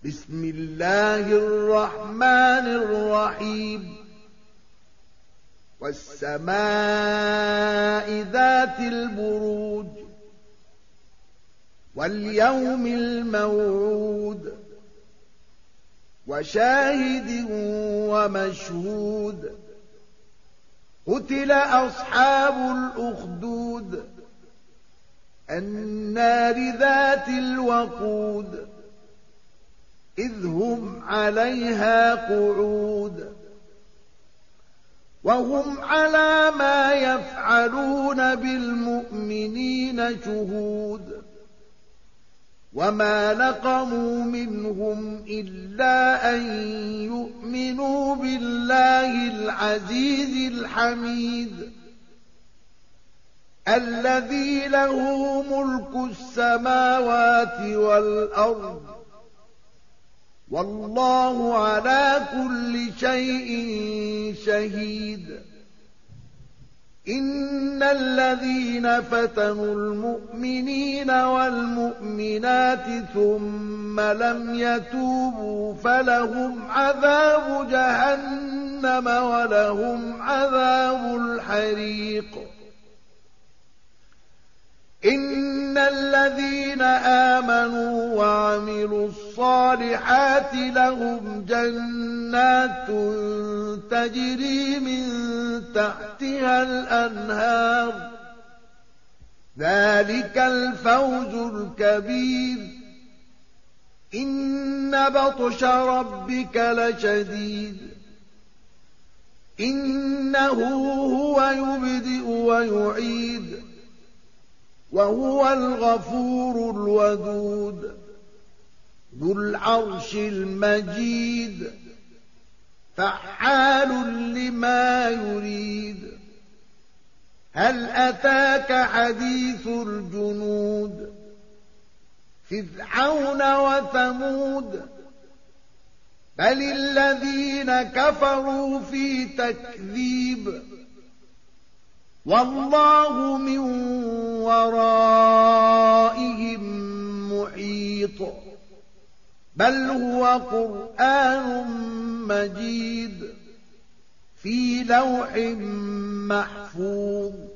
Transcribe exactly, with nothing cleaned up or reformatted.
بسم الله الرحمن الرحيم والسماء ذات البروج واليوم الموعود وشاهد ومشهود قتل أصحاب الأخدود النار ذات الوقود إذ هم عليها قعود وهم على ما يفعلون بالمؤمنين شهود وما نقموا منهم إلا أن يؤمنوا بالله العزيز الحميد الذي له ملك السماوات والأرض والله على كل شيء شهيد إن الذين فتنوا المؤمنين والمؤمنات ثم لم يتوبوا فلهم عذاب جهنم ولهم عذاب الحريق إن الذين آمنوا وعملوا الصالحات لهم جنات تجري من تحتها الأنهار ذلك الفوز الكبير إن بطش ربك لشديد إنه هو يبدئ ويعيد وهو الغفور الودود ذو العرش المجيد فعال لما يريد هل أتاك حديث الجنود فرعون وثمود بل الذين كفروا في تكذيب والله من ورائهم محيط بل هو قرآن مجيد في لوح محفوظ